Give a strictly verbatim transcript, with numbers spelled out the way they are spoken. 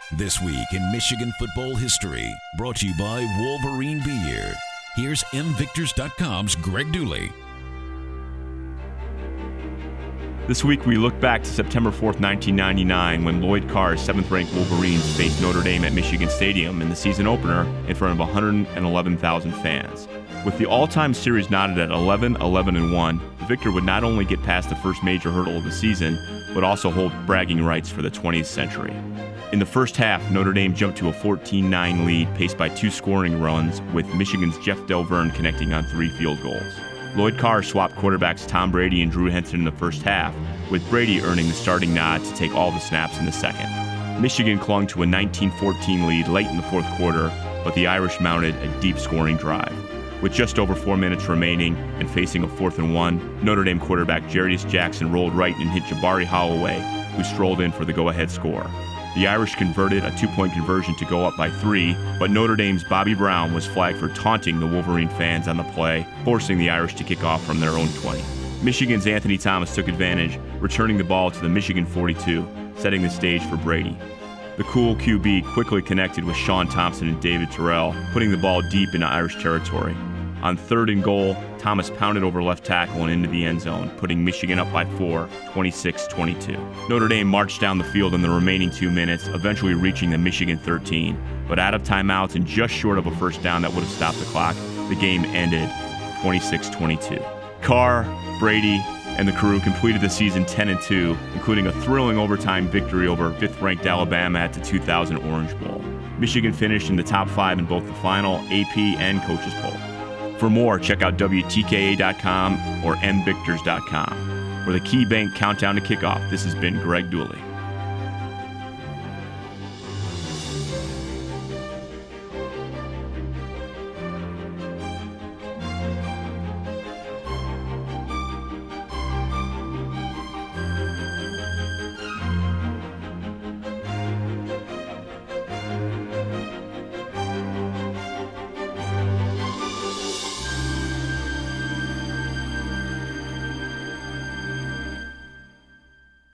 This week in Michigan football history, brought to you by Wolverine Beer. Here's M Victors dot com's Greg Dooley. This week we look back to September fourth, nineteen ninety-nine, when Lloyd Carr's seventh-ranked Wolverines faced Notre Dame at Michigan Stadium in the season opener in front of one hundred eleven thousand fans. With the all-time series knotted at eleven, eleven, and one, the victor would not only get past the first major hurdle of the season, but also hold bragging rights for the twentieth century. In the first half, Notre Dame jumped to a fourteen nine lead, paced by two scoring runs, with Michigan's Jeff Delverne connecting on three field goals. Lloyd Carr swapped quarterbacks Tom Brady and Drew Henson in the first half, with Brady earning the starting nod to take all the snaps in the second. Michigan clung to a nineteen fourteen lead late in the fourth quarter, but the Irish mounted a deep scoring drive. With just over four minutes remaining and facing a fourth and one, Notre Dame quarterback Jarius Jackson rolled right and hit Jabari Holloway, who strolled in for the go-ahead score. The Irish converted a two-point conversion to go up by three, but Notre Dame's Bobby Brown was flagged for taunting the Wolverine fans on the play, forcing the Irish to kick off from their own twenty. Michigan's Anthony Thomas took advantage, returning the ball to the Michigan forty-two, setting the stage for Brady. The cool Q B quickly connected with Sean Thompson and David Terrell, putting the ball deep into Irish territory. On third and goal, Thomas pounded over left tackle and into the end zone, putting Michigan up by four, twenty-six twenty-two. Notre Dame marched down the field in the remaining two minutes, eventually reaching the Michigan thirteen. But out of timeouts and just short of a first down that would have stopped the clock, the game ended twenty-six twenty-two. Carr, Brady, and the crew completed the season ten and two, including a thrilling overtime victory over fifth-ranked Alabama at the two thousand Orange Bowl. Michigan finished in the top five in both the final, A P, and coaches poll. For more, check out W T K A dot com or M Victors dot com. For the KeyBank Countdown to Kickoff, this has been Greg Dooley.